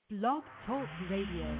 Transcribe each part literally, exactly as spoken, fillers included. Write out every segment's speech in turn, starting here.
Blog Talk Radio.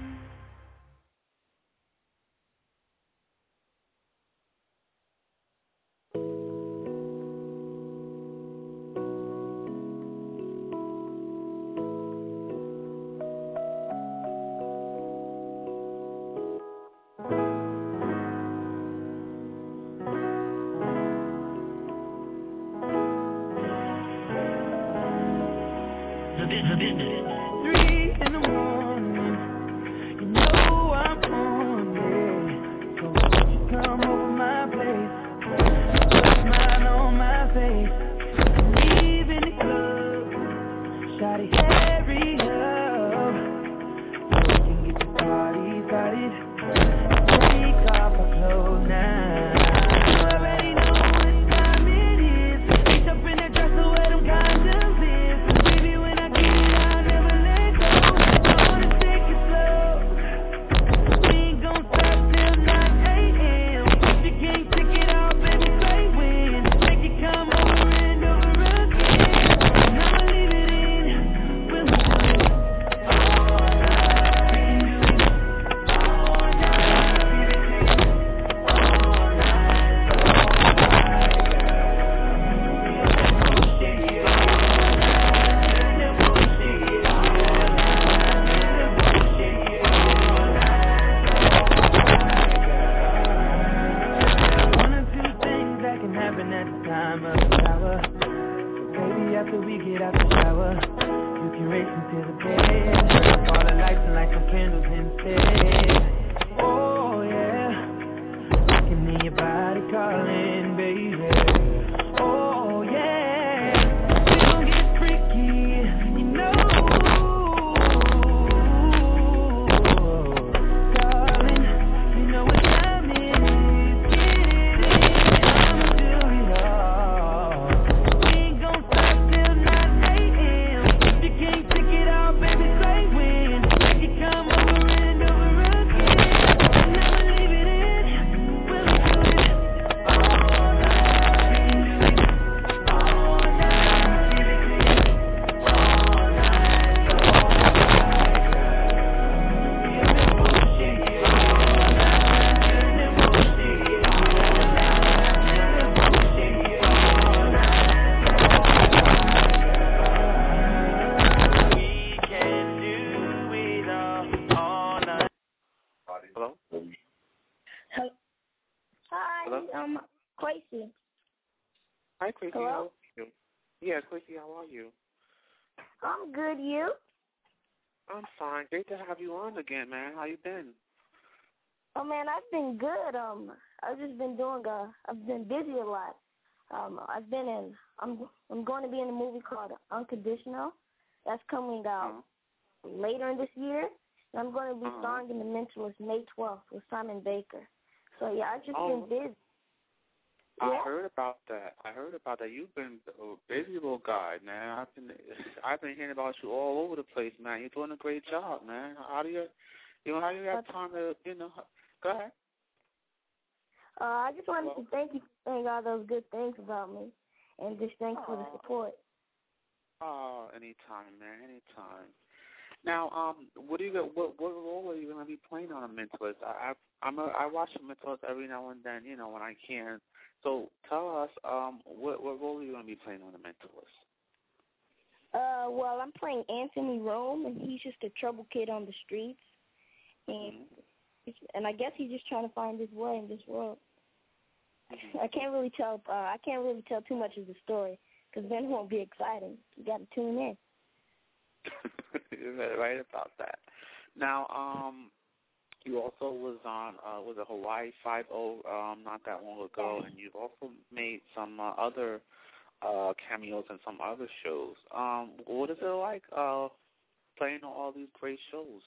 Again, man, how you been? Oh man, I've been good. Um, I've just been doing. Uh, I've been busy a lot. Um, I've been in. I'm. I'm going to be in a movie called Unconditional. That's coming out uh-huh. later in this year. And I'm going to be uh-huh. starring in The Mentalist May twelfth with Simon Baker. So yeah, I've just oh, been busy. I yeah. heard about that. I heard about that. You've been a busy little guy, man. I've been. I've been hearing about you all over the place, man. You're doing a great job, man. How do you? You know, how do you have time to, you know, go ahead. Uh, I just wanted Hello? to thank you for saying all those good things about me, and just thanks for the support. Oh, anytime, man, anytime. Now, um, what do you got? What what role are you going to be playing on a Mentalist? I I I'm a, I watch a Mentalist every now and then, you know, when I can. So tell us, um, what what role are you going to be playing on a Mentalist? Uh, well, I'm playing Anthony Rome, and he's just a trouble kid on the streets. And, and I guess he's just trying to find his way in this world. I can't really tell. Uh, I can't really tell too much of the story because then it won't be exciting. You got to tune in. You're right about that. Now, um, you also was on uh, was a Hawaii Five-O um, not that long ago, and you've also made some uh, other uh, cameos in some other shows. Um, what is it like uh, playing on all these great shows?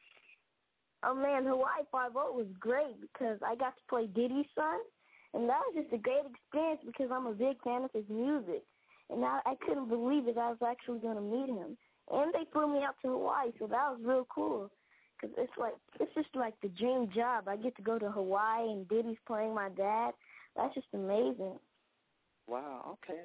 Oh, man, Hawaii Five-O was great because I got to play Diddy's son, and that was just a great experience because I'm a big fan of his music. And I, I couldn't believe it. I was actually going to meet him. And they flew me out to Hawaii, so that was real cool. Because it's like, it's just like the dream job. I get to go to Hawaii, and Diddy's playing my dad. That's just amazing. Wow, okay.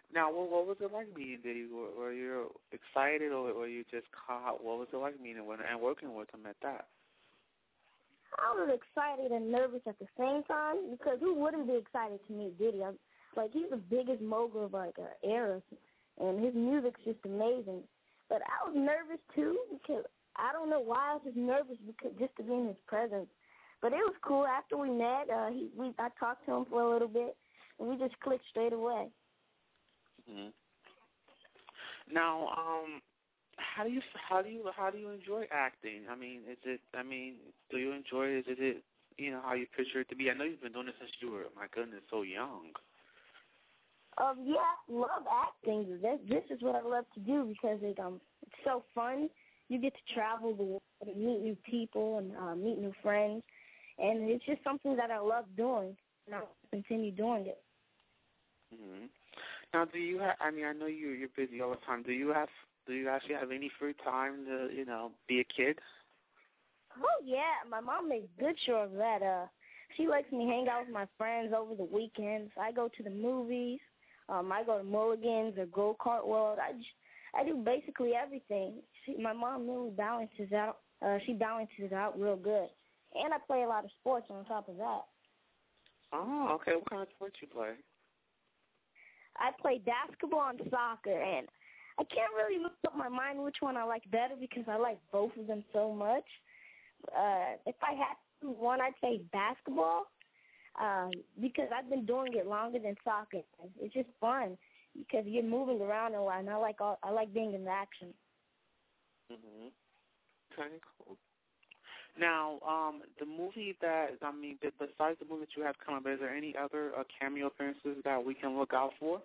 Now, what, what was it like meeting Diddy? Were, were you excited, or were you just caught? What was it like meeting with him and working with him at that? I was excited and nervous at the same time because who wouldn't be excited to meet Diddy? I'm, like, he's the biggest mogul of, like, our era, and his music's just amazing. But I was nervous, too, because I don't know why I was just nervous because just to be in his presence. But it was cool. After we met, uh, he, we I talked to him for a little bit, and we just clicked straight away. Mm-hmm. Now, um, how do you how do you how do you enjoy acting? I mean, is it? I mean, do you enjoy it? Is it? You know how you picture it to be? I know you've been doing it since you were, my goodness, so young. Um, yeah, I love acting. This, this is what I love to do because it um it's so fun. You get to travel the world and meet new people and uh, meet new friends, and it's just something that I love doing, and I'll continue doing it. Mm-hmm. Now, do you have? I mean, I know you you're busy all the time. Do you have? Do you actually have any free time to, you know, be a kid? Oh yeah, my mom makes good sure of that. Uh, she lets me hang out with my friends over the weekends. I go to the movies. Um, I go to Mulligan's or Go Kart World. I just, I do basically everything. She, my mom really balances out. Uh, she balances it out real good, and I play a lot of sports on top of that. Oh, okay. What kind of sports you play? I play basketball and soccer, and I can't really make up my mind which one I like better because I like both of them so much. Uh, if I had to choose one, I'd say basketball um, because I've been doing it longer than soccer. It's just fun because you're moving around a lot, and I like all, I like being in the action. Mm-hmm. Okay, cool. Now, um, the movie that, I mean, besides the movie that you have coming up, is there any other uh, cameo appearances that we can look out for?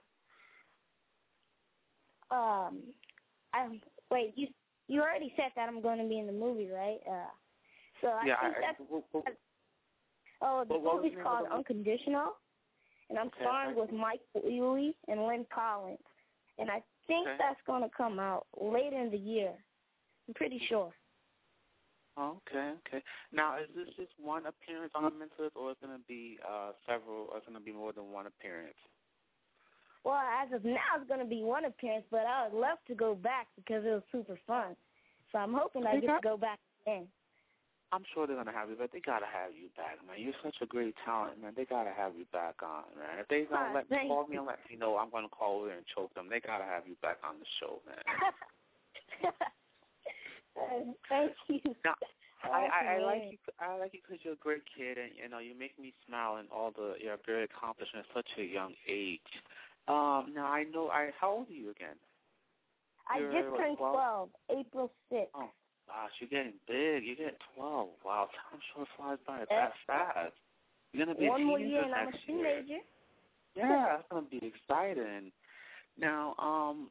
Um, I wait. You you already said that I'm going to be in the movie, right? Uh, so I yeah, think I, that's. what, what, oh, the what movie's called Unconditional, and I'm okay, starring okay. with Mike Ewing and Lynn Collins, and I think okay. that's going to come out later in the year. I'm pretty sure. Oh, okay, okay. Now, is this just one appearance on Mentalist, or is it going to be uh, several, or is it going to be more than one appearance? Well, as of now, it's going to be one appearance, but I would love to go back because it was super fun. So I'm hoping I get to go back again. I'm sure they're going to have you, but they got to have you back, man. You're such a great talent, man. They got to have you back on, man. If they don't Huh, let me thank call you. me and let me know, I'm going to call over and choke them. They got to have you back on the show, man. Thank you. Now, I, I, I man. like you. I like you because you're a great kid, and you know you make me smile in all the your very accomplishments at such a young age. Um, now I know. I how old are you again? I You're, just what, turned twelve, April sixth. Oh gosh, you're getting big. You're getting twelve. Wow, time sure flies by Yes. that fast. You're gonna be One a more teenager year, and I'm a next teenager. year. Yeah, that's gonna be exciting. Now, um,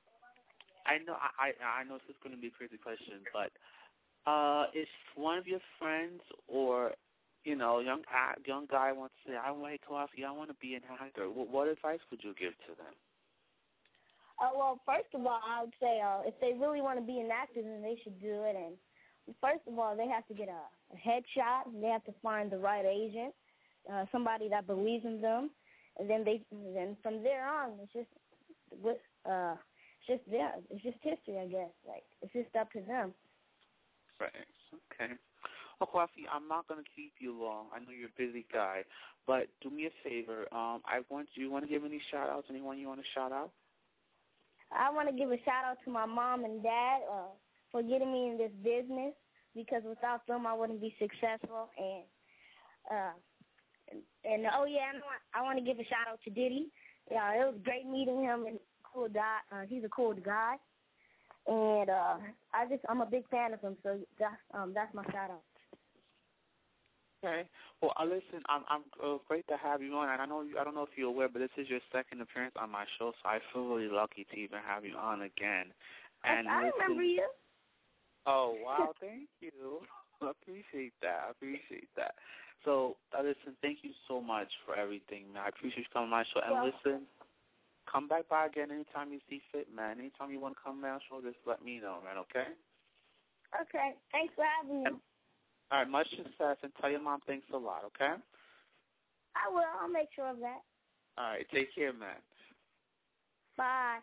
I know I I, I know this is gonna be a crazy question, but. Uh, if one of your friends or, you know, young young guy wants to say, I want to coffee, I want to be an actor, what, what advice would you give to them? Uh, well, first of all, I would say uh, if they really want to be an actor, then they should do it. And first of all, they have to get a, a headshot, and they have to find the right agent, uh, somebody that believes in them, and then they then from there on, it's just with uh, it's just there. It's just history, I guess. Like it's just up to them. Right. Okay. Well, Coffee, I'm not going to keep you long. I know you're a busy guy, but do me a favor. Um, I want you want to give any shout outs? Anyone you want to shout out? I want to give a shout out to my mom and dad uh, for getting me in this business because without them I wouldn't be successful. And uh, and, and oh yeah, I, know I want to give a shout out to Diddy. Yeah, it was great meeting him and cool guy. Uh, he's a cool guy. And uh, I just I'm a big fan of him, so that's um that's my shout out. Okay. Well, uh, listen, I'm I'm uh, great to have you on, and I know you, I don't know if you're aware, but this is your second appearance on my show, so I feel really lucky to even have you on again. And I, I listen, remember you. Oh wow, thank you. I appreciate that. I appreciate that. So, uh, listen, thank you so much for everything, man. I appreciate you coming on my show. And Well, listen. Come back by again anytime you see fit, man. Anytime you want to come down, show, just let me know, man, okay? Okay. Thanks for having me. And, all right, much success, and tell your mom thanks a lot, okay? I will. I'll make sure of that. All right, take care, man. Bye.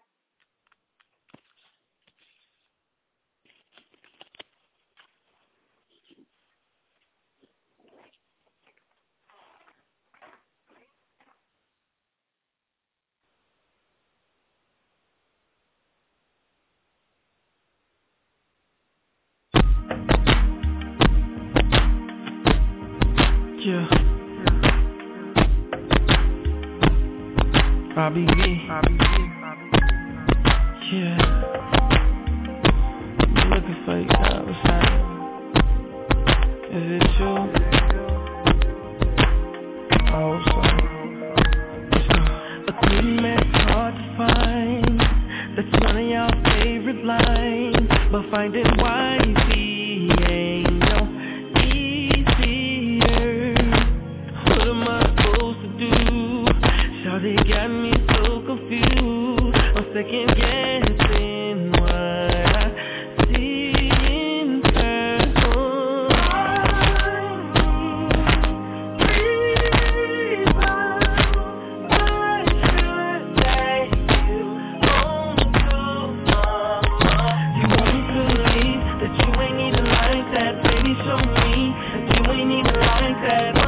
Yeah. Robbie V. Yeah. I'm looking for you, God. What's happening? Is it true? I hope so. Let's go. A pretty man's hard to find. That's one of your favorite lines. But finding wifey ain't no easier. What am I supposed to do? Shawty got me so confused. I'm second guessing what I see in her. Oh, reason why should let you on to mama? You want me to believe that you ain't even like that? Baby, show me that you ain't even like that.